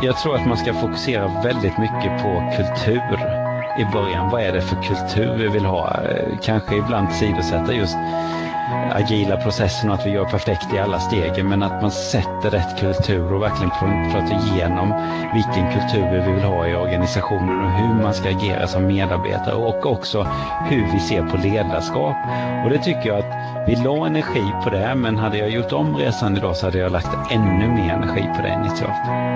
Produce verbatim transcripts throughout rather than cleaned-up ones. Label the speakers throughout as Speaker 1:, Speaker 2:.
Speaker 1: Jag tror att man ska fokusera väldigt mycket på kultur i början. Vad är det för kultur vi vill ha? Kanske ibland sidosätta just agila processen och att vi gör perfekt i alla stegen, men att man sätter rätt kultur och verkligen pratar igenom vilken kultur vi vill ha i organisationen och hur man ska agera som medarbetare och också hur vi ser på ledarskap. Och det tycker jag att vi la energi på det, men hade jag gjort om resan idag så hade jag lagt ännu mer energi på det initialt.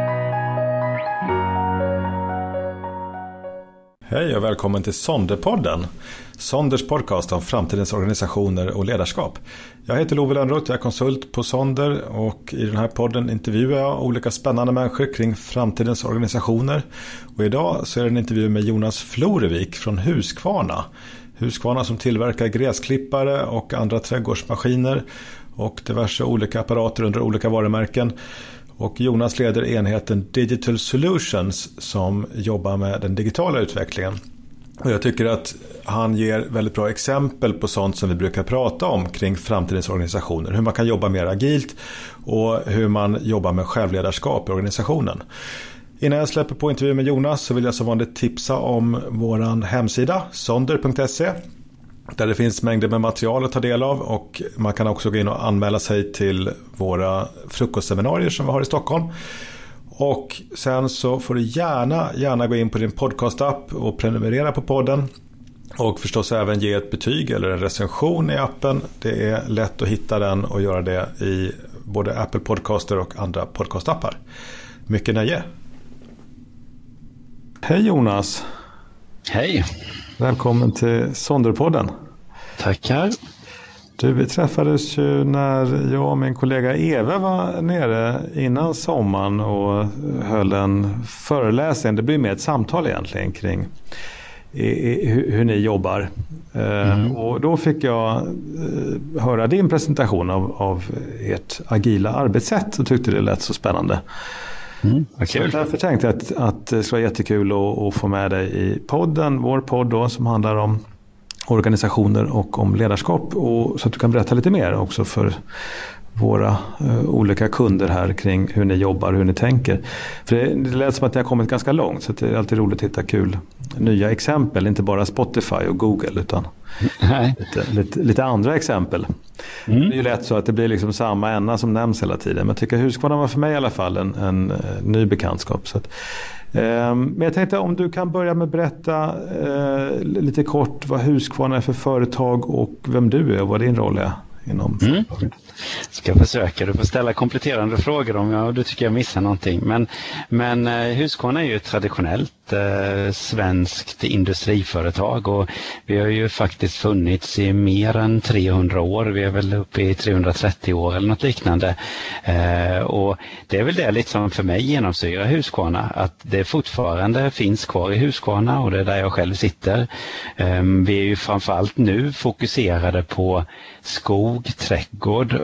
Speaker 2: Hej och välkommen till Sonderpodden. Sonders podcast om framtidens organisationer och ledarskap. Jag heter Love Lönnroth, jag är konsult på Sonder och i den här podden intervjuar jag olika spännande människor kring framtidens organisationer. Och idag så är det en intervju med Jonas Florevik från Husqvarna. Husqvarna som tillverkar gräsklippare och andra trädgårdsmaskiner och diverse olika apparater under olika varumärken. Och Jonas leder enheten Digital Solutions som jobbar med den digitala utvecklingen. Och jag tycker att han ger väldigt bra exempel på sånt som vi brukar prata om kring framtidens organisationer. Hur man kan jobba mer agilt och hur man jobbar med självledarskap i organisationen. Innan jag släpper på intervju med Jonas så vill jag som vanligt tipsa om våran hemsida sonder punkt se. Där det finns mängder med material att ta del av och man kan också gå in och anmäla sig till våra frukostseminarier som vi har i Stockholm. Och sen så får du gärna, gärna gå in på din podcastapp och prenumerera på podden. Och förstås även ge ett betyg eller en recension i appen. Det är lätt att hitta den och göra det i både Apple Podcaster och andra podcastappar. Mycket nöje! Hej Jonas!
Speaker 1: Hej!
Speaker 2: Välkommen till Sonderpodden.
Speaker 1: Tackar.
Speaker 2: Du, vi träffades ju när jag och min kollega Eva var nere innan sommaren och höll en föreläsning. Det blir mer ett samtal egentligen kring i, i, hur, hur ni jobbar. Mm. Och då fick jag höra din presentation av, av ert agila arbetssätt och tyckte det lät så spännande.
Speaker 1: Mm, så
Speaker 2: därför tänkte jag att, att det skulle vara jättekul att, att få med dig i podden, vår podd då, som handlar om organisationer och om ledarskap, och så att du kan berätta lite mer också för våra uh, olika kunder här kring hur ni jobbar, hur ni tänker. För det, det lät som att ni har kommit ganska långt, så det är alltid roligt att hitta kul nya exempel, inte bara Spotify och Google utan lite, lite, lite andra exempel. Mm. Det är ju lätt så att det blir liksom samma ämne som nämns hela tiden, men jag tycker Husqvarna var för mig i alla fall en, en, en ny bekantskap. Så att, eh, men jag tänkte om du kan börja med att berätta eh, lite kort vad Husqvarna är för företag och vem du är och vad din roll är inom
Speaker 1: mm. Ska jag försöka. Du får ställa kompletterande frågor om jag, du tycker jag missar någonting. Men, men Husqvarna är ju ett traditionellt eh, svenskt industriföretag och vi har ju faktiskt funnits i mer än trehundra år. Vi är väl uppe i trehundratrettio år eller något liknande. Eh, och det är väl det liksom för mig genomsyrar Husqvarna, att det fortfarande finns kvar i Husqvarna och det är där jag själv sitter. Eh, vi är ju framförallt nu fokuserade på skog, trädgård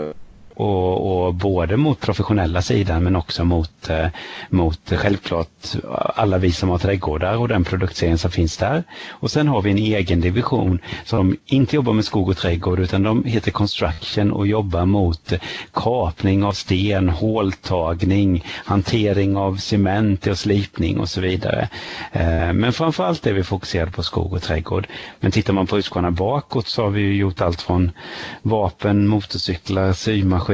Speaker 1: och, och både mot professionella sidan men också mot, eh, mot självklart alla vi som har trädgårdar och den produktserien som finns där. Och sen har vi en egen division som inte jobbar med skog och trädgård utan de heter Construction och jobbar mot kapning av sten, håltagning, hantering av cement och slipning och så vidare. Eh, men framförallt är vi fokuserade på skog och trädgård. Men tittar man på Husqvarna bakåt så har vi ju gjort allt från vapen, motorcyklar, symaskiner,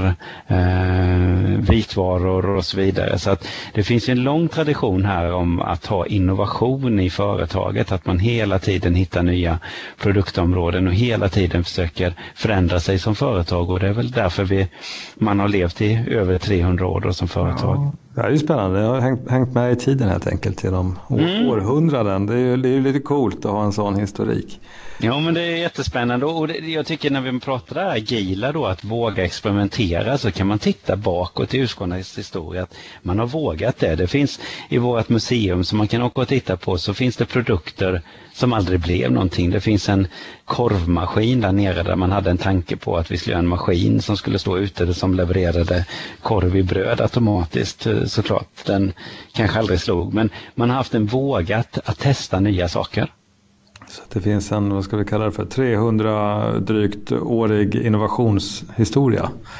Speaker 1: eh, vitvaror och så vidare. Så att det finns en lång tradition här om att ha innovation i företaget, att man hela tiden hittar nya produktområden och hela tiden försöker förändra sig som företag, och det är väl därför vi, man har levt i över trehundra år då som företag.
Speaker 2: Ja. Det är ju spännande. Jag har hängt, hängt med i tiden helt enkelt genom mm. århundraden. Det är ju det är lite coolt att ha en sån historik.
Speaker 1: Ja, men det är jättespännande, och det, jag tycker när vi pratar agila då, att våga experimentera, så kan man titta bakåt i Husqvarnas historia att man har vågat det. Det finns i vårt museum som man kan åka och titta på, så finns det produkter som aldrig blev någonting. Det finns en korvmaskin där nere där man hade en tanke på att vi skulle göra en maskin som skulle stå ute som levererade korv i bröd automatiskt, såklart. Den kanske aldrig slog, men man har haft en vågat att testa nya saker.
Speaker 2: Så det finns en, vad ska vi kalla det för, trehundra drygt årig innovationshistoria.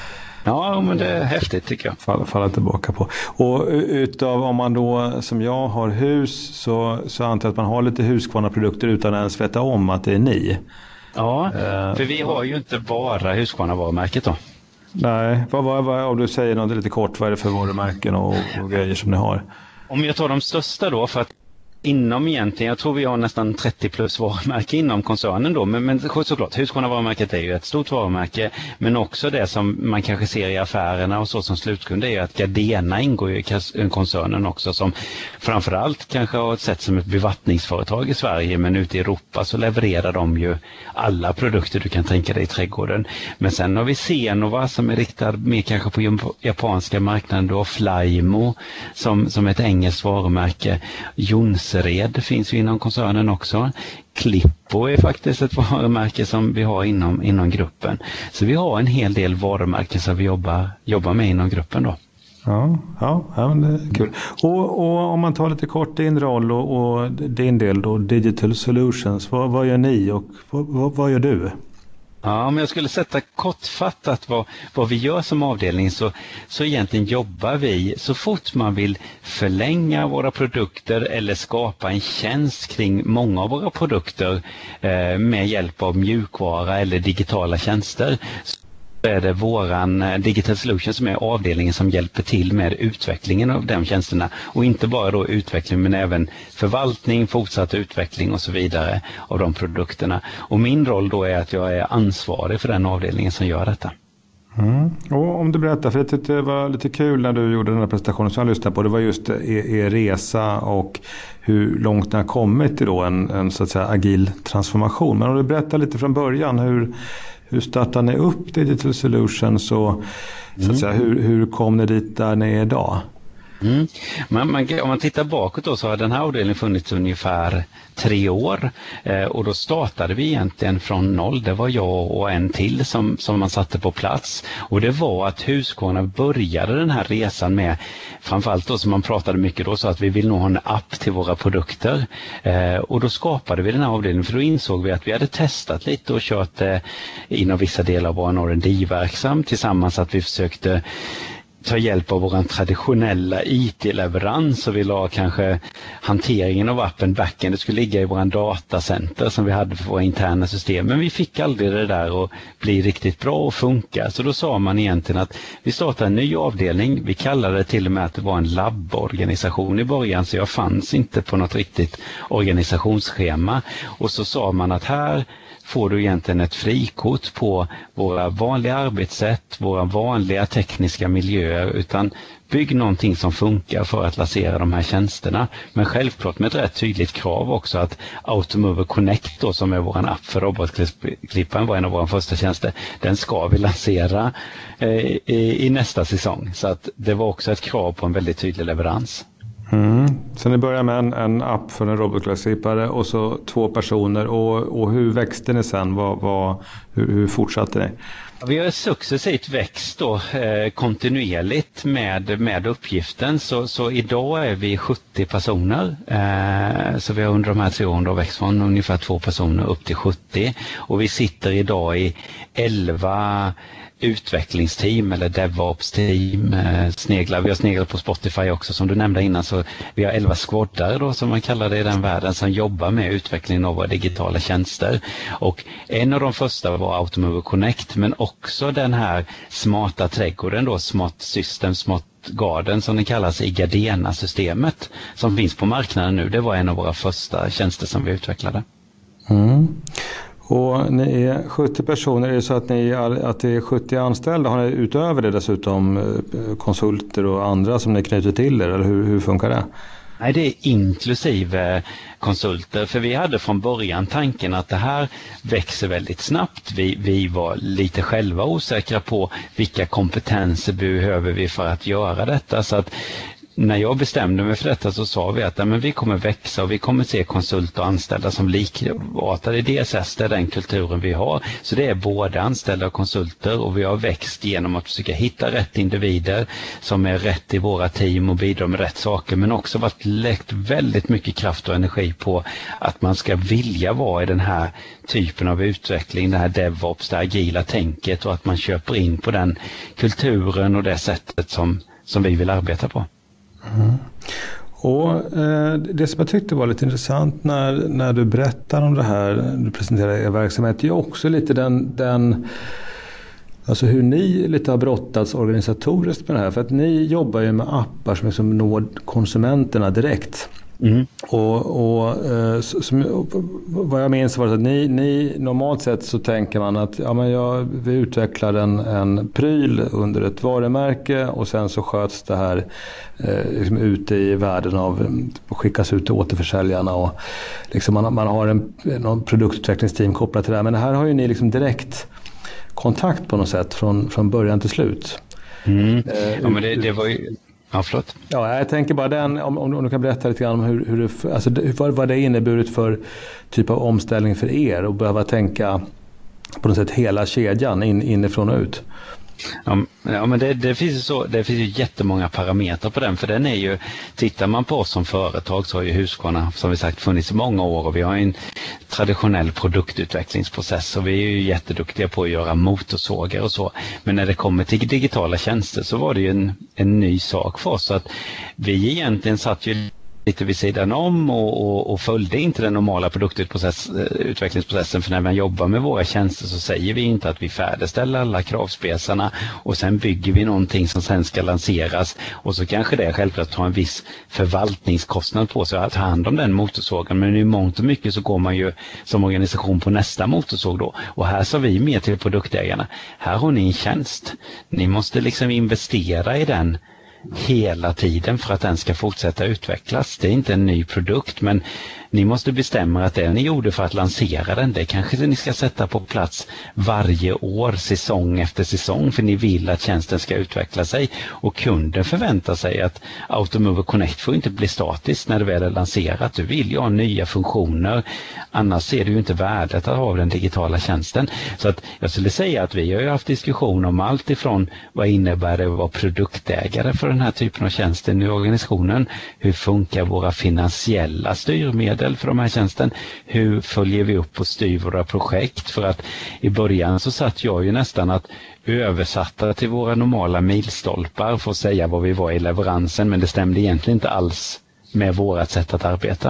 Speaker 1: Ja, men det är häftigt tycker jag.
Speaker 2: Fall, falla tillbaka på. Och utav, om man då som jag har hus, så, så antar jag att man har lite Husqvarna-produkter utan att ens veta om att det är ni.
Speaker 1: Ja, uh, för vi har ju inte bara Husqvarna-varumärket då.
Speaker 2: Nej, vad, vad, vad, om du säger något lite kort, vad är det för varumärken och, och grejer som ni har?
Speaker 1: Om jag tar de största då, för att inom egentligen, jag tror vi har nästan trettio plus varumärke inom koncernen då, men, men såklart, Husqvarna-varumärket är ju ett stort varumärke, men också det som man kanske ser i affärerna och så som slutkund är ju att Gardena ingår ju i koncernen också, som framförallt kanske har ett sätt som ett bevattningsföretag i Sverige, men ute i Europa så levererar de ju alla produkter du kan tänka dig i trädgården. Men sen har vi Zenova som är riktad mer kanske på japanska marknaden, då Flymo som, som ett engelskt varumärke, Jonsered finns ju inom koncernen också. Klippo är faktiskt ett varumärke som vi har inom, inom gruppen. Så vi har en hel del varumärken som vi jobbar, jobbar med inom gruppen då.
Speaker 2: Ja, ja, ja, men det är kul. Och, och om man tar lite kort din roll och, och din del då, Digital Solutions, vad, vad gör ni och vad, vad gör du?
Speaker 1: Ja, om jag skulle sätta kortfattat vad, vad vi gör som avdelning, så, så egentligen jobbar vi så fort man vill förlänga våra produkter eller skapa en tjänst kring många av våra produkter eh, med hjälp av mjukvara eller digitala tjänster. Så är det våran Digital Solution som är avdelningen som hjälper till med utvecklingen av de tjänsterna, och inte bara då utveckling men även förvaltning, fortsatt utveckling och så vidare av de produkterna. Och min roll då är att jag är ansvarig för den avdelningen som gör detta.
Speaker 2: Mm. Och om du berättar, för jag tyckte det var lite kul när du gjorde den här presentationen som jag lyssnade på, det var just er, er resa och hur långt ni har kommit till då en, en så att säga agil transformation. Men om du berättar lite från början, hur Hur startar ni upp Digital Solutions och mm. så att säga, hur, hur kom ni dit där ni är idag?
Speaker 1: Mm. Man, man, om man tittar bakåt då, så har den här avdelningen funnits ungefär tre år eh, och då startade vi egentligen från noll. Det var jag och en till som, som man satte på plats, och det var att Husqvarna började den här resan med, framförallt då som man pratade mycket då, så att vi vill nog ha en app till våra produkter eh, och då skapade vi den här avdelningen, för då insåg vi att vi hade testat lite och kört eh, inom vissa delar av vår R and D-verksam tillsammans, att vi försökte ta hjälp av vår traditionella I T-leverans, och vi la kanske hanteringen av appen backend, det skulle ligga i våran datacenter som vi hade för våra interna system, men vi fick aldrig det där att bli riktigt bra och funka. Så då sa man egentligen att vi startar en ny avdelning, vi kallade det till och med att det var en labborganisation i början, så jag fanns inte på något riktigt organisationsschema, och så sa man att här får du egentligen ett frikort på våra vanliga arbetssätt, våra vanliga tekniska miljöer, utan bygg någonting som funkar för att lansera de här tjänsterna. Men självklart med ett rätt tydligt krav också att Automover Connect då, som är vår app för robotklipparen, var en av våra första tjänster, den ska vi lansera eh, i, i nästa säsong. Så att det var också ett krav på en väldigt tydlig leverans.
Speaker 2: Mm. Så ni börjar med en, en app för en robotklippare och så två personer, och, och hur växte ni sen? Vad, vad, hur, hur fortsatte ni?
Speaker 1: Vi har successivt växt då, eh, kontinuerligt med, med uppgiften, så, så idag är vi sjuttio personer, eh, så vi har under de här tre åren då växt från ungefär två personer upp till sjuttio, och vi sitter idag i elva utvecklingsteam eller DevOps-team, eh, sneglar. Vi har sneglat på Spotify också som du nämnde innan, så vi har elva squaddare då, som man kallar det i den världen, som jobbar med utvecklingen av våra digitala tjänster. Och en av de första var Automover Connect, men också den här smarta trädgården då, Smart System, Smart Garden som den kallas i Gardena-systemet som finns på marknaden nu. Det var en av våra första tjänster som vi utvecklade.
Speaker 2: Mm. Och ni är sjuttio personer, är det så att, ni, att det är sjuttio anställda? Har ni utöver det dessutom konsulter och andra som ni knyter till er, eller hur, hur funkar det?
Speaker 1: Nej, det är inklusive konsulter, för vi hade från början tanken att det här växer väldigt snabbt. Vi, vi var lite själva osäkra på vilka kompetenser behöver vi för att göra detta, så att när jag bestämde mig för detta så sa vi att ja, men vi kommer växa och vi kommer se konsulter och anställda som likartade. I D S S, det är den kulturen vi har. Så det är både anställda och konsulter, och vi har växt genom att försöka hitta rätt individer som är rätt i våra team och bidrar med rätt saker, men också varit läckt väldigt mycket kraft och energi på att man ska vilja vara i den här typen av utveckling, det här DevOps, det agila tänket, och att man köper in på den kulturen och det sättet som, som vi vill arbeta på.
Speaker 2: Mm. Och eh, det som jag tyckte var lite intressant när, när du berättar om det här, du presenterar er verksamhet, är också lite den, den alltså hur ni lite har brottats organisatoriskt med det här, för att ni jobbar ju med appar som liksom når konsumenterna direkt. Mm. Och, och eh, som, vad jag minns var det att ni, ni normalt sett så tänker man att ja, men jag, vi utvecklar en, en pryl under ett varumärke och sen så sköts det här eh, liksom ute i världen av, skickas ut till återförsäljarna, och liksom man, man har en någon produktutvecklingsteam kopplat till det här, men här har ju ni liksom direkt kontakt på något sätt från, från början till slut.
Speaker 1: Mm. Eh, ja, men det, det var ju Ja, förlåt.
Speaker 2: Ja, jag tänker bara den, om, om du kan berätta lite grann om hur, hur det, alltså, vad, vad det inneburit för typ av omställning för er, och behöva tänka på något sätt hela kedjan in, inifrån och ut.
Speaker 1: Ja, ja men det, det, finns ju så, det finns ju jättemånga parametrar på den, för den är ju, tittar man på oss som företag så har ju Husqvarna som vi sagt funnits i många år, och vi har en traditionell produktutvecklingsprocess och vi är ju jätteduktiga på att göra motorsågar och så, men när det kommer till digitala tjänster så var det ju en, en ny sak för oss, så att vi egentligen satt ju lite vid sidan om och, och, och följde inte den normala produktutvecklingsprocessen, för när man jobbar med våra tjänster så säger vi inte att vi färdigställer alla kravspesarna och sen bygger vi någonting som sen ska lanseras, och så kanske det självklart har en viss förvaltningskostnad på sig att ta hand om den motorsågen, men i mångt och mycket så går man ju som organisation på nästa motorsåg då, och här sa vi mer till produktägarna, här har ni en tjänst, ni måste liksom investera i den hela tiden för att den ska fortsätta utvecklas. Det är inte en ny produkt, men ni måste bestämma att det ni gjorde för att lansera den, det kanske ni ska sätta på plats varje år, säsong efter säsong, för ni vill att tjänsten ska utveckla sig, och kunden förväntar sig att Automover Connect får inte bli statiskt när det väl är lanserat. Du vill ju ha nya funktioner, annars ser du ju inte värdet att ha den digitala tjänsten. Så att jag skulle säga att vi har ju haft diskussion om allt ifrån vad innebär det att vara produktägare för den här typen av tjänster i organisationen, hur funkar våra finansiella styrmedel för de här tjänsten, hur följer vi upp och styr våra projekt, för att i början så satt jag ju nästan att översatta till våra normala milstolpar för att säga vad vi var i leveransen, men det stämde egentligen inte alls med vårat sätt att arbeta.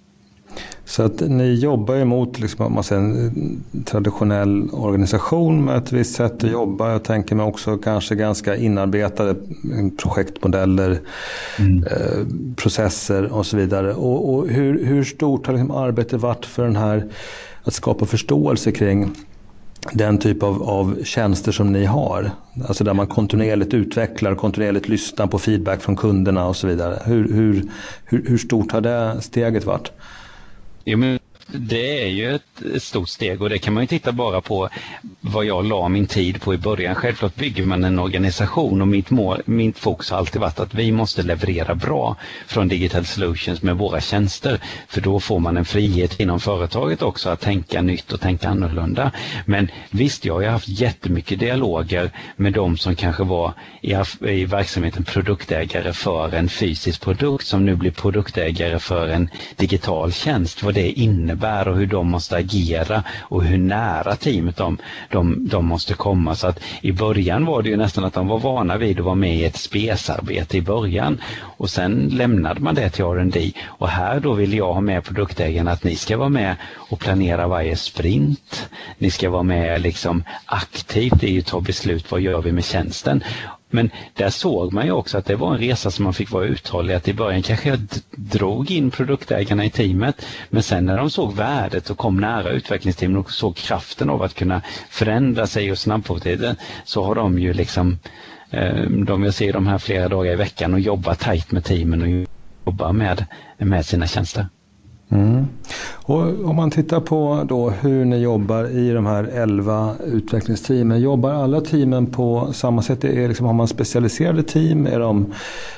Speaker 2: Så att ni jobbar emot liksom, man säger, en traditionell organisation med ett visst sätt att jobba. Jag tänker mig också kanske ganska inarbetade projektmodeller, mm. eh, processer och så vidare. Och, och hur, hur stort har liksom arbetet varit för den här att skapa förståelse kring den typ av, av tjänster som ni har? Alltså där man kontinuerligt utvecklar, kontinuerligt lyssnar på feedback från kunderna och så vidare. Hur, hur, hur, hur stort har det steget varit?
Speaker 1: Jo, men det är ju ett stort steg, och det kan man ju titta bara på vad jag la min tid på i början. Självklart bygger man en organisation, och mitt mål, mitt fokus har alltid varit att vi måste leverera bra från Digital Solutions med våra tjänster, för då får man en frihet inom företaget också att tänka nytt och tänka annorlunda. Men visst, jag har haft jättemycket dialoger med de som kanske var i, i verksamheten produktägare för en fysisk produkt som nu blir produktägare för en digital tjänst, vad det innebär och hur de måste agera och hur nära teamet de, de, de måste komma. Så att i början var det ju nästan att de var vana vid att vara med i ett spesarbete i början, och sen lämnade man det till R and D, och här då vill jag ha med produktägarna att ni ska vara med och planera varje sprint, ni ska vara med liksom aktivt i att ta beslut, vad gör vi med tjänsten. Men där såg man ju också att det var en resa som man fick vara uthållig, att i början kanske jag drog in produktägarna i teamet, men sen när de såg värdet och kom nära utvecklingsteamen och såg kraften av att kunna förändra sig och snabba tiden, så har de ju liksom, de jag ser de här flera dagar i veckan och jobbar tajt med teamen och jobbar med, med sina tjänster.
Speaker 2: Mm. Och om man tittar på då hur ni jobbar i de här elva utvecklingsteamen, jobbar alla teamen på samma sätt? Är liksom, har man specialiserade team? Är de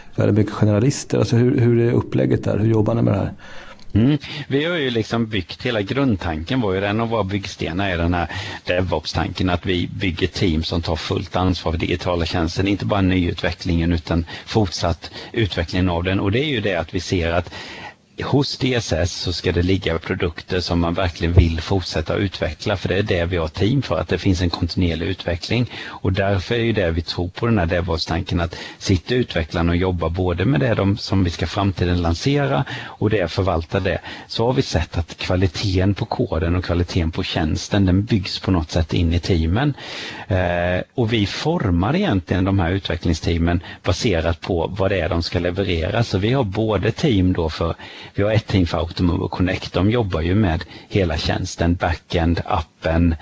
Speaker 3: väldigt mycket generalister. Alltså hur, hur är upplägget där? Hur jobbar ni med det här?
Speaker 1: Mm. Vi har ju liksom byggt, hela grundtanken var ju den, av våra byggstenar är den här DevOps-tanken, att vi bygger team som tar fullt ansvar för digitala tjänster, inte bara nyutvecklingen utan fortsatt utvecklingen av den. Och det är ju det att vi ser att hos D S S så ska det ligga produkter som man verkligen vill fortsätta utveckla, för det är det vi har team för, att det finns en kontinuerlig utveckling. Och därför är ju det vi tror på den här DevOps-tanken, att sitta utvecklarna och jobba både med det de, som vi ska framtiden lansera och det förvalta det. Så har vi sett att kvaliteten på koden och kvaliteten på tjänsten, den byggs på något sätt in i teamen. Eh, och vi formar egentligen de här utvecklingsteamen baserat på vad det är de ska leverera. Så vi har både team då för Vi har ett team för Automove och Connect. De jobbar ju med hela tjänsten, backend, appen.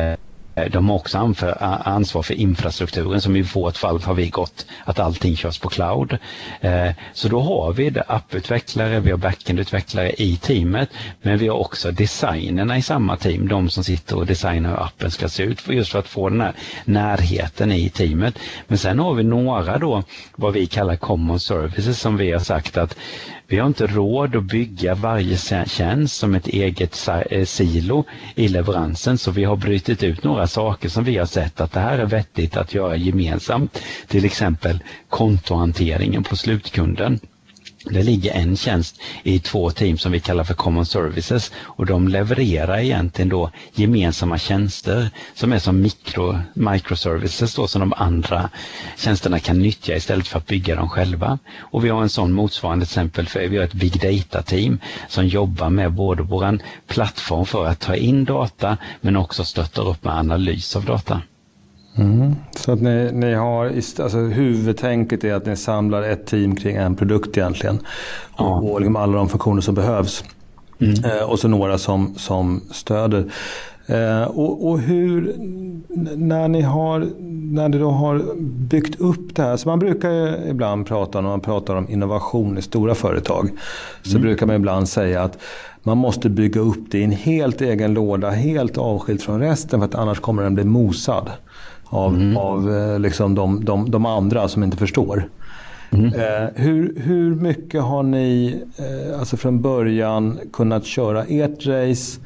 Speaker 1: De har också ansvar för infrastrukturen, som i vårt fall har vi gått att allting körs på cloud. Så då har vi det apputvecklare, vi har backendutvecklare i teamet, men vi har också designerna i samma team, de som sitter och designar hur appen ska se ut, just för att få den här närheten i teamet. Men sen har vi några då, vad vi kallar common services, som vi har sagt att vi har inte råd att bygga varje tjänst som ett eget silo i leveransen, så vi har brytit ut några saker som vi har sett att det här är vettigt att göra gemensamt. Till exempel kontohanteringen på slutkunden. Det ligger en tjänst i två team som vi kallar för common services, och de levererar egentligen då gemensamma tjänster som är som mikro, microservices då, som de andra tjänsterna kan nyttja istället för att bygga dem själva. Och vi har en sån motsvarande exempel, för vi har ett big data team som jobbar med både våran plattform för att ta in data men också stöttar upp med analys av data.
Speaker 3: Mm. Så att ni, ni har, alltså huvudtänket är att ni samlar ett team kring en produkt egentligen, ja. och, och liksom alla de funktioner som behövs, mm. eh, och så några som, som stöder. Eh, och, och hur, när ni har när ni då har byggt upp det här, så man brukar ju ibland prata, när man pratar om innovation i stora företag, så mm. brukar man ibland säga att man måste bygga upp det i en helt egen låda, helt avskilt från resten, för att annars kommer den bli mosad av, mm. av liksom de, de, de andra som inte förstår. Mm. Eh, hur, hur mycket har ni eh, alltså från början kunnat köra ert race?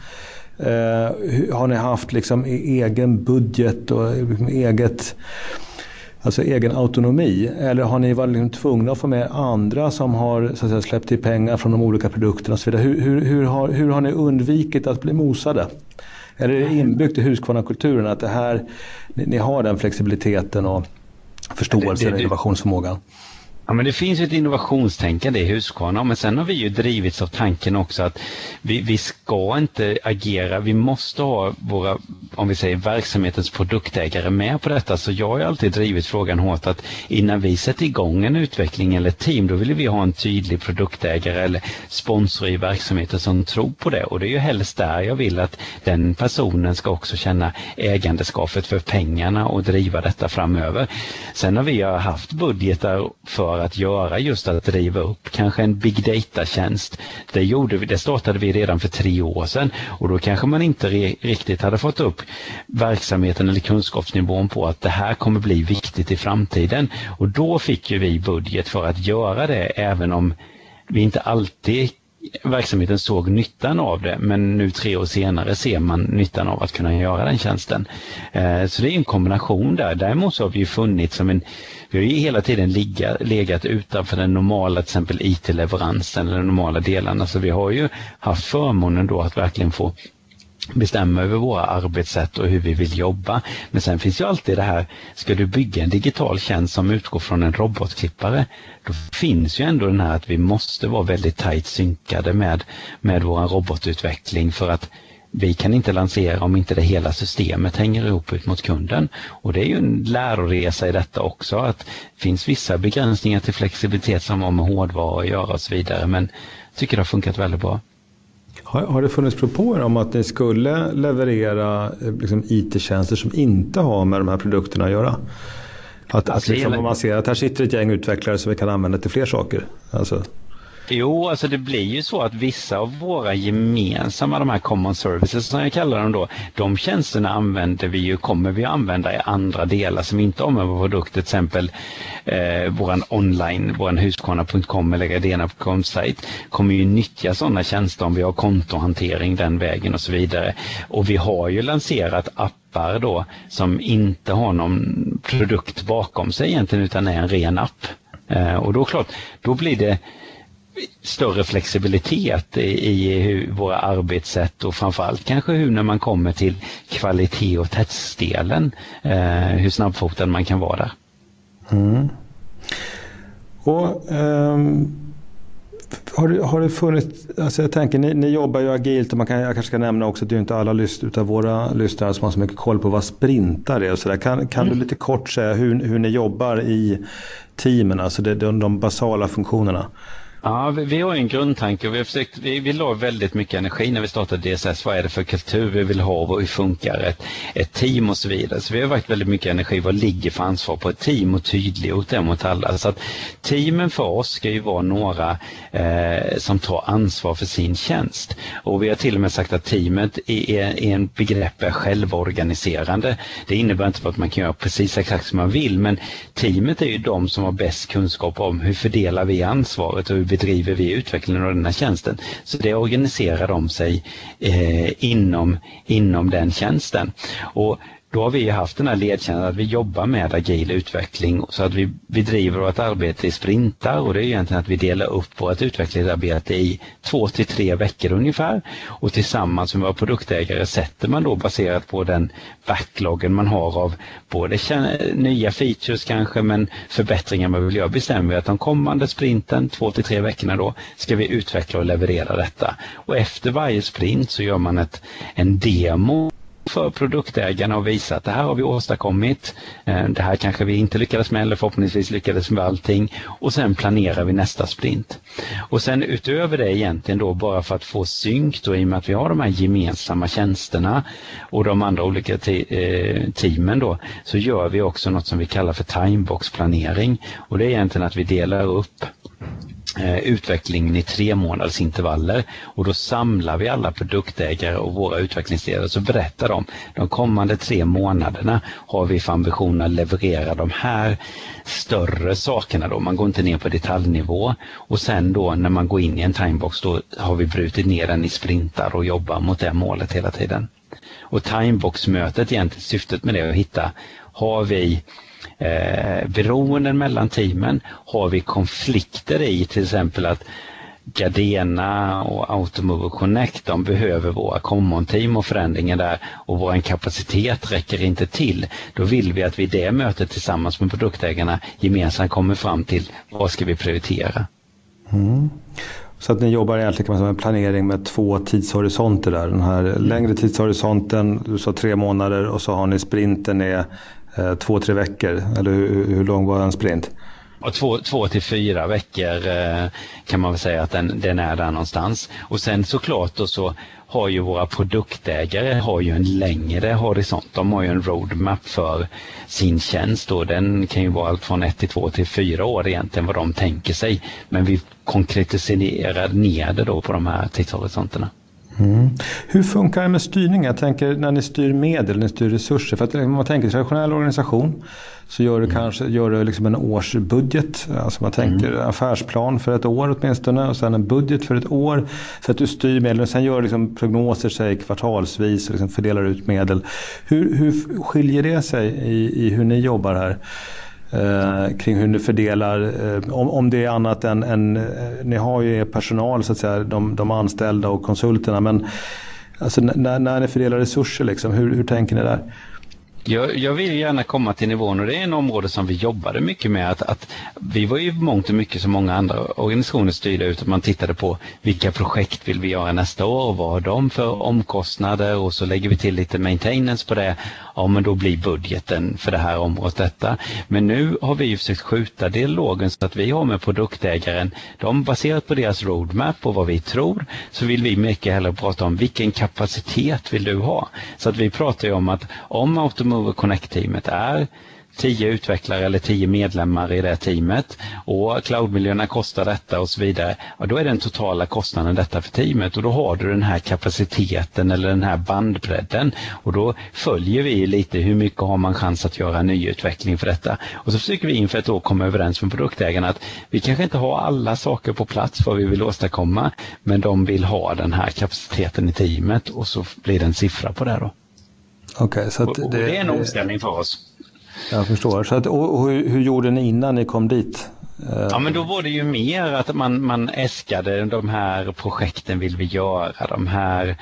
Speaker 3: Eh, har ni haft liksom egen budget och eget, alltså egen autonomi, eller har ni varit liksom tvungna att få med andra som har så att säga, släppt till pengar från de olika produkterna och så vidare? Hur, hur, hur, har, hur har ni undvikit att bli mosade? Eller är det inbyggt i Husqvarna-kulturen att det här, ni, ni har den flexibiliteten och förståelsen och innovationsförmågan?
Speaker 1: Ja, men det finns ju ett innovationstänkande i Husqvarna, men sen har vi ju drivits av tanken också att vi, vi ska inte agera, vi måste ha våra, om vi säger verksamhetens produktägare med på detta. Så jag har alltid drivit frågan hårt att innan vi sätter igång en utveckling eller ett team, då vill vi ha en tydlig produktägare eller sponsor i verksamheten som tror på det, och det är ju helst där jag vill att den personen ska också känna ägandeskapet för pengarna och driva detta framöver. Sen har vi haft budgetar för att göra just att driva upp kanske en big data-tjänst. Det, gjorde vi, det startade vi redan för tre år sedan, och då kanske man inte re, riktigt hade fått upp verksamheten eller kunskapsnivån på att det här kommer bli viktigt i framtiden. Och då fick ju vi budget för att göra det, även om vi inte alltid verksamheten såg nyttan av det, men nu tre år senare ser man nyttan av att kunna göra den tjänsten. Eh, så det är en kombination där. Däremot så har vi ju funnits som en, vi har ju hela tiden ligga, legat utanför den normala, till exempel I T-leveransen eller de normala delarna, så vi har ju haft förmånen då att verkligen få bestämma över våra arbetssätt och hur vi vill jobba. Men sen finns ju alltid det här, ska du bygga en digital tjänst som utgår från en robotklippare, då finns ju ändå den här att vi måste vara väldigt tajt synkade med, med vår robotutveckling, för att vi kan inte lansera om inte det hela systemet hänger ihop ut mot kunden. Och det är ju en läroresa i detta också, att det finns vissa begränsningar till flexibilitet som har med hårdvara att göra och så vidare, men jag tycker det har funkat väldigt bra.
Speaker 3: Har, har det funnits propåer om att ni skulle leverera liksom, I T-tjänster som inte har med de här produkterna att göra? Att, alltså, att liksom, om man ser att här sitter ett gäng utvecklare som vi kan använda till fler saker. Alltså.
Speaker 1: Jo, alltså det blir ju så att vissa av våra gemensamma, de här common services som jag kallar dem då, de tjänsterna använder vi ju, kommer vi använda i andra delar som inte har med vår produkt, till exempel eh, våran online, våran husqvarna punkt com eller gardena punkt com sajt kommer ju nyttja sådana tjänster om vi har kontohantering den vägen och så vidare. Och vi har ju lanserat appar då som inte har någon produkt bakom sig egentligen utan är en ren app. Eh, och då klart, då blir det större flexibilitet i, i hur våra arbetssätt och framförallt kanske hur när man kommer till kvalitet och testdelen, eh, hur snabbfotad man kan vara där.
Speaker 3: Mm. Och um, har, det, har det funnits, alltså jag tänker ni, ni jobbar ju agilt och man kan, jag kanske ska nämna också att det är inte alla lyst, utav våra lyssnare som har så mycket koll på vad sprintar är och så där. Kan, kan mm. du lite kort säga hur, hur ni jobbar i teamen, alltså det, de, de basala funktionerna?
Speaker 1: Ja, vi, vi har en grundtanke och vi har försökt, vi, vi la väldigt mycket energi när vi startade D S S. Vad är det för kultur vi vill ha och hur funkar ett, ett team och så vidare. Så vi har varit väldigt mycket energi, vad ligger för ansvar på ett team och tydliggjort det mot alla. Så att teamen för oss ska ju vara några eh, som tar ansvar för sin tjänst. Och vi har till och med sagt att teamet är, är en begrepp är självorganiserande. Det innebär inte att man kan göra precis exakt som man vill, men teamet är ju de som har bäst kunskap om hur fördelar vi ansvaret och hur bedriver vi utvecklingen av den här tjänsten. Så det organiserar de sig eh, inom, inom den tjänsten. Och då har vi haft den här ledtjänsten att vi jobbar med agil utveckling så att vi, vi driver vårt arbete i sprintar, och det är egentligen att vi delar upp vårt utvecklingsarbete i två till tre veckor ungefär, och tillsammans med våra produktägare sätter man då baserat på den backloggen man har av både nya features kanske men förbättringar man vill göra, bestämmer vi att de kommande sprinten, två till tre veckorna då, ska vi utveckla och leverera detta. Och efter varje sprint så gör man ett, en demo för produktägarna och visa att det här har vi åstadkommit, det här kanske vi inte lyckades med eller förhoppningsvis lyckades med allting, och sen planerar vi nästa sprint. Och sen utöver det egentligen då bara för att få synk då, i och med att vi har de här gemensamma tjänsterna och de andra olika te- teamen då, så gör vi också något som vi kallar för timebox-planering, och det är egentligen att vi delar upp utvecklingen i tre månaders intervaller, och då samlar vi alla produktägare och våra utvecklingsledare så berättar de de kommande tre månaderna har vi för ambition att leverera de här större sakerna då. Man går inte ner på detaljnivå, och sen då när man går in i en timebox då har vi brutit ner den i sprintar och jobbar mot det målet hela tiden. Och timebox-mötet, egentligen syftet med det är att hitta, har vi Eh, beroenden mellan teamen, har vi konflikter i till exempel att Gardena och Automover Connect, de behöver våra common team och förändringar där, och vår kapacitet räcker inte till. Då vill vi att vi i det mötet tillsammans med produktägarna gemensamt kommer fram till vad ska vi prioritera.
Speaker 3: Mm. Så att ni jobbar egentligen kan man säga med planering med två tidshorisonter där. Den här mm. längre tidshorisonten, du sa tre månader, och så har ni sprinten är eh, två, tre veckor. Eller hur, hur lång var en sprint?
Speaker 1: Och två, två till fyra veckor eh, kan man väl säga att den, den är där någonstans. Och sen såklart då så har ju våra produktägare har ju en längre horisont. De har ju en roadmap för sin tjänst, och den kan ju vara allt från ett till två till fyra år egentligen vad de tänker sig. Men vi konkretiserar ner det då på de här tidshorisonterna.
Speaker 3: Mm. Hur funkar det med styrning? Jag tänker när ni styr medel, när ni styr resurser. För att om man tänker traditionell organisation så gör du mm. kanske gör du liksom en årsbudget. Alltså man tänker mm. affärsplan för ett år åtminstone, och sen en budget för ett år så att du styr medel. Och sen gör du liksom prognoser sig kvartalsvis och liksom fördelar ut medel. Hur, hur skiljer det sig i, i hur ni jobbar här? Eh, kring hur ni fördelar, eh, om, om det är annat än, än eh, ni har ju personal så att säga, de, de anställda och konsulterna, men alltså, när, när ni fördelar resurser liksom, hur, hur tänker ni där?
Speaker 1: Jag, jag vill gärna komma till nivån, och det är en område som vi jobbade mycket med, att, att vi var ju mångt och mycket som många andra organisationer styrde ut, att man tittade på vilka projekt vill vi göra nästa år och vad har de för omkostnader, och så lägger vi till lite maintenance på det, ja men då blir budgeten för det här området detta. Men nu har vi ju försökt skjuta dialogen så att vi har med produktägaren, de baserat på deras roadmap och vad vi tror, så vill vi mycket hellre prata om vilken kapacitet vill du ha. Så att vi pratar ju om att om automatiskt Mover Connect-teamet är tio utvecklare eller tio medlemmar i det teamet och cloudmiljöerna kostar detta och så vidare. Och då är den totala kostnaden detta för teamet och då har du den här kapaciteten eller den här bandbredden och då följer vi lite hur mycket har man chans att göra nyutveckling för detta. Och så försöker vi inför ett år komma överens med produktägarna att vi kanske inte har alla saker på plats vad vi vill åstadkomma, men de vill ha den här kapaciteten i teamet och så blir det en siffra på det då.
Speaker 3: Okay, så att
Speaker 1: och, och det, det är en omställning för oss.
Speaker 3: Jag förstår. Så att, och, och hur, hur gjorde ni innan ni kom dit?
Speaker 1: Ja, men då var det ju mer att man, man äskade de här projekten vill vi göra, de här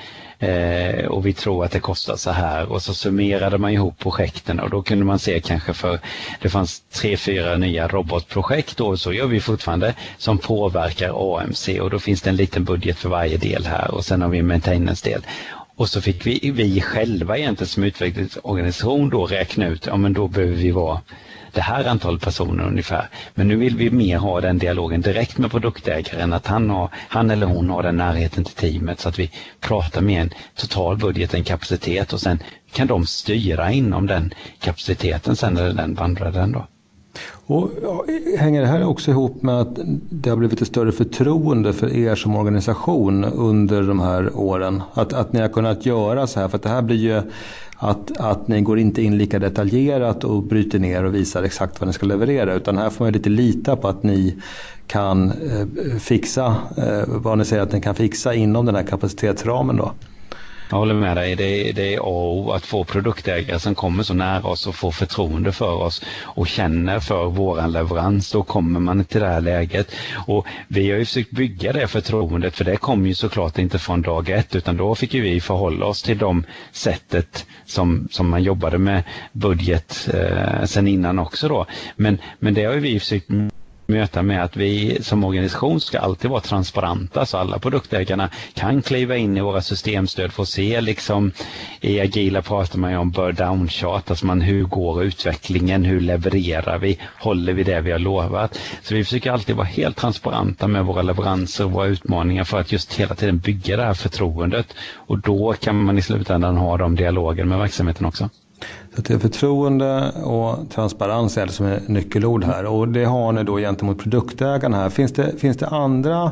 Speaker 1: eh, och vi tror att det kostar så här och så summerade man ihop projekten och då kunde man se kanske för det fanns tre, fyra nya robotprojekt och så gör vi fortfarande som påverkar A M C och då finns det en liten budget för varje del här och sen har vi en maintenance-del. Och så fick vi, vi själva egentligen som utvecklingsorganisation då räkna ut, ja men då behöver vi vara det här antal personer ungefär. Men nu vill vi mer ha den dialogen direkt med produktägaren, att han, har, han eller hon har den närheten till teamet så att vi pratar med en total budget, en kapacitet och sen kan de styra inom den kapaciteten sen eller den bandbredden då.
Speaker 3: Och ja, hänger det här också ihop med att det har blivit ett större förtroende för er som organisation under de här åren? Att, att ni har kunnat göra så här, för att det här blir ju att, att ni går inte in lika detaljerat och bryter ner och visar exakt vad ni ska leverera, utan här får man lite lita på att ni kan eh, fixa eh, vad ni säger att ni kan fixa inom den här kapacitetsramen då.
Speaker 1: Jag håller med dig. Det är, det är A och O att få produktägare som kommer så nära oss och får förtroende för oss och känner för våran leverans. Då kommer man till det här läget. Och vi har ju försökt bygga det förtroendet, för det kom ju såklart inte från dag ett, utan då fick ju vi förhålla oss till de sättet som, som man jobbade med budget eh, sen innan också då. Men, men det har ju vi försökt möta med att vi som organisation ska alltid vara transparenta så alla produktägarna kan kliva in i våra systemstöd för att se liksom i Agila pratar man ju om burn down chart, alltså man hur går utvecklingen, hur levererar vi, håller vi det vi har lovat. Så vi försöker alltid vara helt transparenta med våra leveranser och våra utmaningar för att just hela tiden bygga det här förtroendet och då kan man i slutändan ha de dialoger med verksamheten också.
Speaker 3: Så det är förtroende och transparens är det som är nyckelord här. Och det har ni då gentemot produktägarna här. Finns det, finns det andra,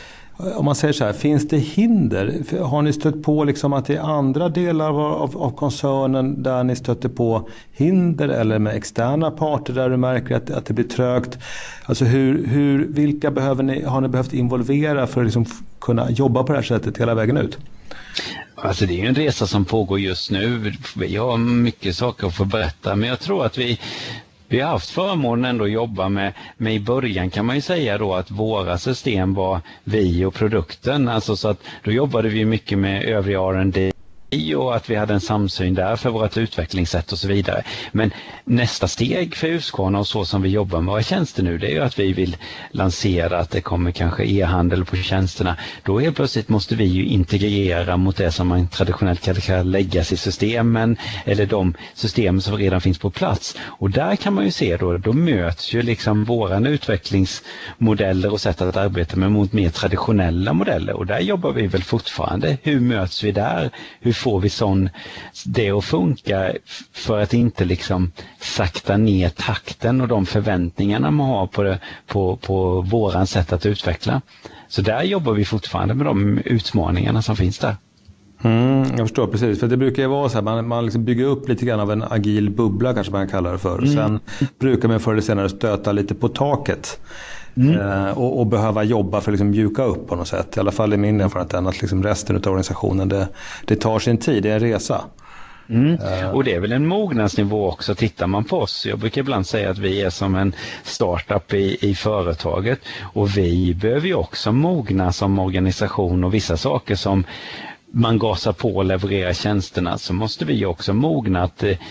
Speaker 3: om man säger så här, finns det hinder? Har ni stött på liksom att det är andra delar av, av koncernen där ni stöter på hinder eller med externa parter där du märker att, att det blir trögt? Alltså hur, hur, vilka behöver ni, har ni behövt involvera för att liksom kunna jobba på det här sättet hela vägen ut?
Speaker 1: Alltså det är ju en resa som pågår just nu. Vi har mycket saker att få berätta, men jag tror att vi, vi har haft förmånen ändå att jobba med, med i början kan man ju säga då att våra system var vi och produkten. Alltså så att då jobbade vi mycket med övriga R and D och att vi hade en samsyn där för vårt utvecklingssätt och så vidare. Men nästa steg för Husqvarna och så som vi jobbar med våra tjänster nu, det är ju att vi vill lansera att det kommer kanske e-handel på tjänsterna. Då helt plötsligt måste vi ju integrera mot det som man traditionellt kan läggas i systemen eller de system som redan finns på plats. Och där kan man ju se då, då möts ju liksom våran utvecklingsmodeller och sätt att arbeta med mot mer traditionella modeller. Och där jobbar vi väl fortfarande. Hur möts vi där? Hur får vi sån det att funka för att inte liksom sakta ner takten och de förväntningarna man har på, det, på, på våran sätt att utveckla. Så där jobbar vi fortfarande med de utmaningarna som finns där.
Speaker 3: Mm, jag förstår precis, för det brukar ju vara så här, man, man liksom bygger upp lite grann av en agil bubbla kanske man kallar det för. Mm. Sen brukar man förr eller senare stöta lite på taket. Mm. Eh, och, och behöva jobba för att liksom mjuka upp på något sätt. I alla fall i min erfarenhet att liksom resten av organisationen det, det tar sin tid, det är en resa.
Speaker 1: Mm. Uh. Och det är väl en mognadsnivå också, tittar man på oss. Jag brukar ibland säga att vi är som en startup i, i företaget och vi behöver ju också mogna som organisation och vissa saker som man gasar på och levererar tjänsterna så måste vi också mogna att eh,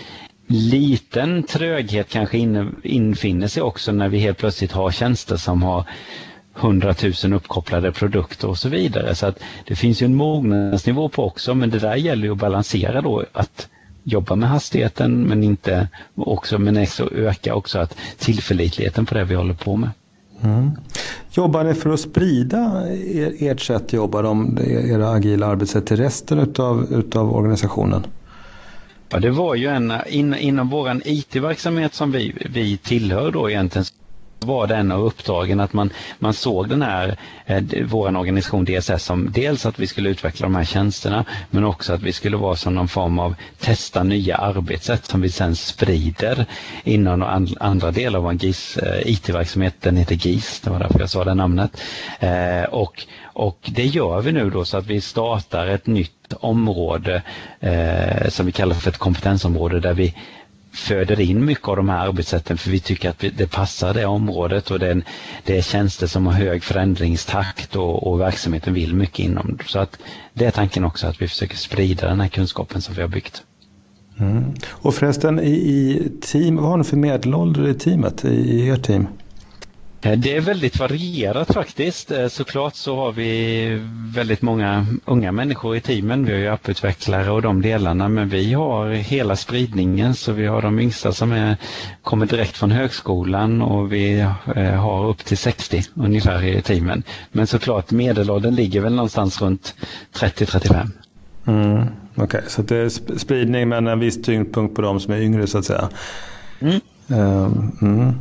Speaker 1: liten tröghet kanske in, infinner sig också när vi helt plötsligt har tjänster som har hundratusen uppkopplade produkter och så vidare. Så att det finns ju en mognadsnivå på också, men det där gäller ju att balansera då att jobba med hastigheten men inte också, men också öka också att tillförlitligheten på det vi håller på med.
Speaker 3: Mm. Jobbar ni för att sprida er, ert sätt att jobba, om era agila arbetssätt till resten utav, utav organisationen?
Speaker 1: Ja, det var ju en in, inom våran I T-verksamhet som vi, vi tillhör då egentligen, var det en av uppdragen att man, man såg den här, eh, vår organisation D S S som dels att vi skulle utveckla de här tjänsterna, men också att vi skulle vara som någon form av testa nya arbetssätt som vi sen sprider inom and, andra delar av vår G I S, eh, I T-verksamhet. Den heter G I S, det var därför jag sa det namnet. Eh, och, och det gör vi nu då, så att vi startar ett nytt område eh, som vi kallar för ett kompetensområde, där vi föder in mycket av de här arbetssätten, för vi tycker att det passar det området, och det är, det är tjänster som har hög förändringstakt och, och verksamheten vill mycket inom. Så att det är tanken också, att vi försöker sprida den här kunskapen som vi har byggt.
Speaker 3: Mm. Och förresten, i, i team, vad har ni för medelålder i teamet, i, i ert team?
Speaker 1: Det är väldigt varierat faktiskt. Såklart så har vi väldigt många unga människor i teamen. Vi har ju apputvecklare och de delarna, men vi har hela spridningen, så vi har de yngsta som är, kommer direkt från högskolan, och vi har upp till sextio ungefär i teamen. Men såklart medelåldern ligger väl någonstans runt trettio till trettiofem.
Speaker 3: Mm, Okej, okay. Så det är spridning, men en viss tyngdpunkt på de som är yngre så att säga. Mm. Um, mm.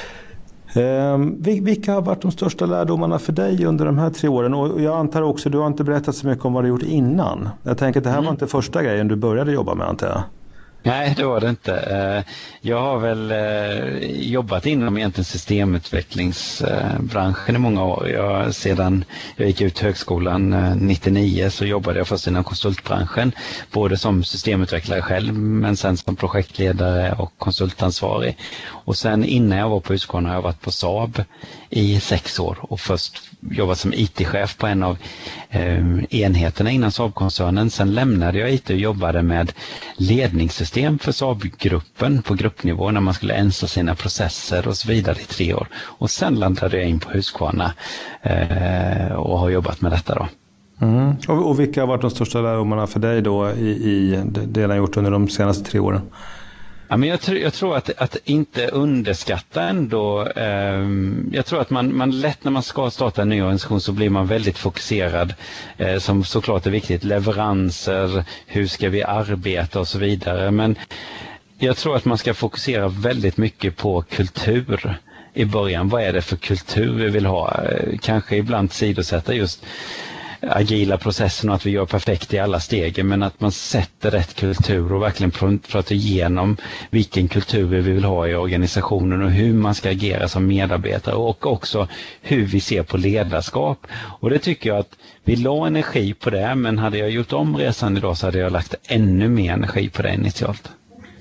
Speaker 3: Um, vilka har varit de största lärdomarna för dig under de här tre åren? Och jag antar också, du har inte berättat så mycket om vad du gjort innan. Jag tänker att det här mm. var inte första grejen du började jobba med, antar jag.
Speaker 1: Nej, det var det inte. Jag har väl jobbat inom egentligen systemutvecklingsbranschen i många år. Jag, sedan jag gick ut högskolan nittionio så jobbade jag först inom konsultbranschen, både som systemutvecklare själv, men sen som projektledare och konsultansvarig. Och sen innan jag var på Husqvarna har jag varit på Saab i sex år, och först jobbat som I T-chef på en av eh, enheterna inom Saab-koncernen. Sen lämnade jag I T och jobbade med ledningssystem för Saab-gruppen på gruppnivå, när man skulle ensa sina processer och så vidare i tre år. Och sen landade jag in på Husqvarna eh, och har jobbat med detta då.
Speaker 3: Mm. Och, och vilka har varit de största lärdomarna för dig då i, i det du har gjort under de senaste tre åren?
Speaker 1: Ja, men jag, tror, jag tror att, att inte underskatta ändå, eh, jag tror att man, man lätt när man ska starta en ny organisation så blir man väldigt fokuserad, eh, som såklart är viktigt, leveranser, hur ska vi arbeta och så vidare, men jag tror att man ska fokusera väldigt mycket på kultur i början. Vad är det för kultur vi vill ha? Eh, kanske ibland sidosätta just agila processen och att vi gör perfekt i alla steg, men att man sätter rätt kultur och verkligen pratar igenom vilken kultur vi vill ha i organisationen och hur man ska agera som medarbetare, och också hur vi ser på ledarskap. Och det tycker jag att vi la energi på det, men hade jag gjort om resan idag så hade jag lagt ännu mer energi på det initialt.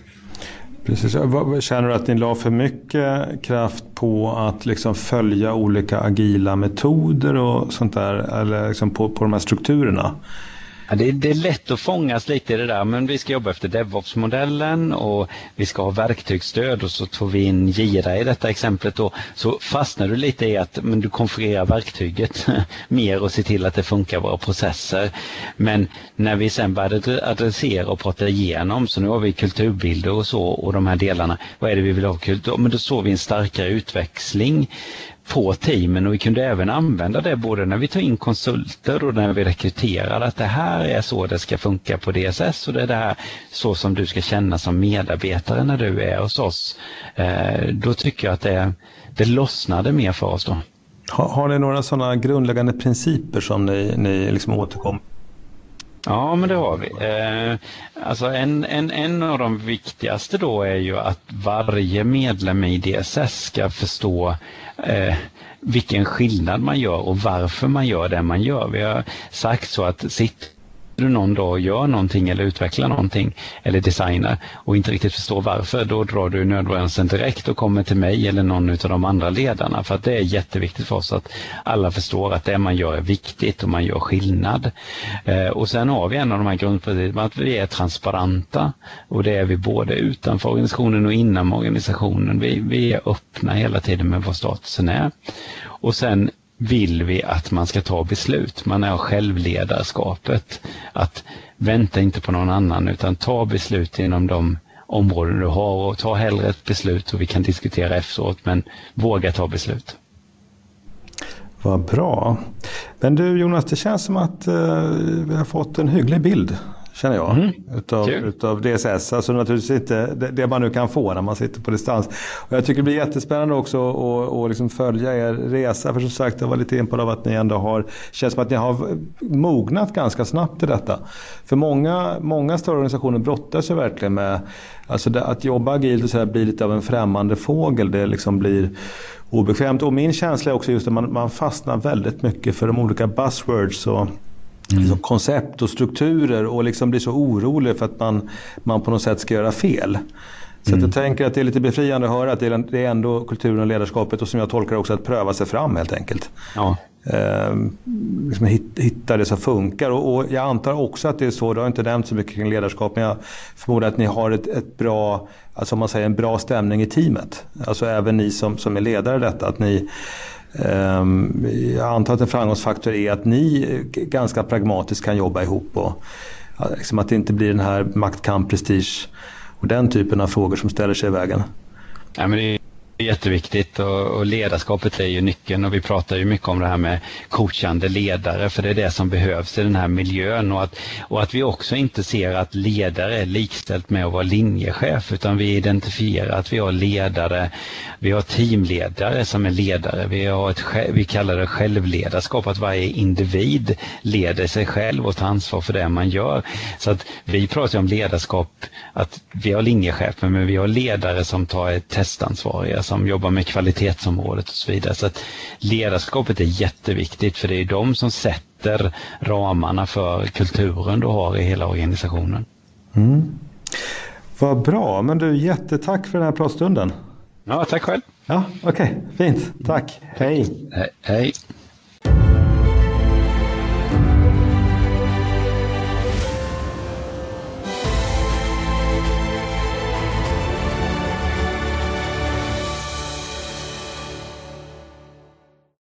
Speaker 3: Precis. Känner du att ni la för mycket kraft på att liksom följa olika agila metoder och sånt där, eller liksom på, på de här strukturerna?
Speaker 1: Ja, det, är, det är lätt att fångas lite i det där, men vi ska jobba efter DevOps-modellen och vi ska ha verktygsstöd, och så tog vi in Gira i detta exemplet då, så fastnar du lite i att men du konfigurerar verktyget mer och ser till att det funkar våra processer. Men när vi sen började adressera och prata igenom, så nu har vi kulturbilder och så, och de här delarna, vad är det vi vill ha kultur? Men då såg vi en starkare utväxling på teamen, och vi kunde även använda det både när vi tar in konsulter och när vi rekryterar, att det här är så det ska funka på D S S, och det är det här så som du ska känna som medarbetare när du är hos oss. Eh, då tycker jag att det, det lossnade mer för oss då.
Speaker 3: Har, har ni några sådana grundläggande principer som ni, ni liksom återkom?
Speaker 1: Ja, men det har vi. Eh, alltså en, en, en av de viktigaste då är ju att varje medlem i D S S ska förstå eh, vilken skillnad man gör och varför man gör det man gör. Vi har sagt så att sitt du någon dag gör någonting eller utvecklar någonting eller designar och inte riktigt förstår varför, då drar du nödbromsen direkt och kommer till mig eller någon av de andra ledarna, för att det är jätteviktigt för oss att alla förstår att det man gör är viktigt och man gör skillnad. Eh, och sen har vi en av de här grundprinciperna att vi är transparenta, och det är vi både utanför organisationen och inom organisationen. Vi, vi är öppna hela tiden med vad statusen är, och sen vill vi att man ska ta beslut. Man är självledarskapet. Att vänta inte på någon annan, utan ta beslut inom de områden du har, och ta hellre ett beslut och vi kan diskutera efteråt, men våga ta beslut.
Speaker 3: Vad bra. Men du Jonas, det känns som att eh, vi har fått en hygglig bild känner jag, mm. utav, utav D S S. Alltså naturligtvis inte det, det man nu kan få när man sitter på distans. Och jag tycker det blir jättespännande också att och liksom följa er resa. För som sagt, jag var lite in på av att ni ändå har, känns som att ni har mognat ganska snabbt i detta. För många, många större organisationer brottas ju verkligen med, alltså det, att jobba agilt och så här blir lite av en främmande fågel. Det liksom blir obekvämt. Och min känsla är också just att man, man fastnar väldigt mycket för de olika buzzwords och mm. liksom koncept och strukturer och liksom blir så orolig för att man, man på något sätt ska göra fel. Så mm. att jag tänker att det är lite befriande att höra att det är, det är ändå kulturen och ledarskapet, och som jag tolkar också att pröva sig fram helt enkelt.
Speaker 1: Ja.
Speaker 3: Ehm, liksom hitta det som funkar, och, och jag antar också att det är så, det har inte nämnt så mycket kring ledarskap, men jag förmodar att ni har ett, ett bra, alltså om man säger en bra stämning i teamet, alltså även ni som, som är ledare i detta, att ni um, jag antar att en framgångsfaktor är att ni ganska pragmatiskt kan jobba ihop, och liksom att det inte blir den här maktkamp, prestige och den typen av frågor som ställer sig i vägen.
Speaker 1: Ja, men det är jätteviktigt, och, och ledarskapet är ju nyckeln, och vi pratar ju mycket om det här med coachande ledare, för det är det som behövs i den här miljön, och att, och att vi också inte ser att ledare är likställt med att vara linjechef, utan vi identifierar att vi har ledare, vi har teamledare som är ledare, vi, har ett, vi kallar det självledarskap, att varje individ leder sig själv och tar ansvar för det man gör. Så att vi pratar om ledarskap, att vi har linjechefer, men vi har ledare som tar ett testansvar, som jobbar med kvalitetsområdet och så vidare. Så att ledarskapet är jätteviktigt, för det är de som sätter ramarna för kulturen du har i hela organisationen.
Speaker 3: Mm. Vad bra, men du, jättetack för den här pratstunden.
Speaker 1: Ja, tack själv.
Speaker 3: Ja, okej, okay. Fint. Tack. Hej.
Speaker 1: He- hej.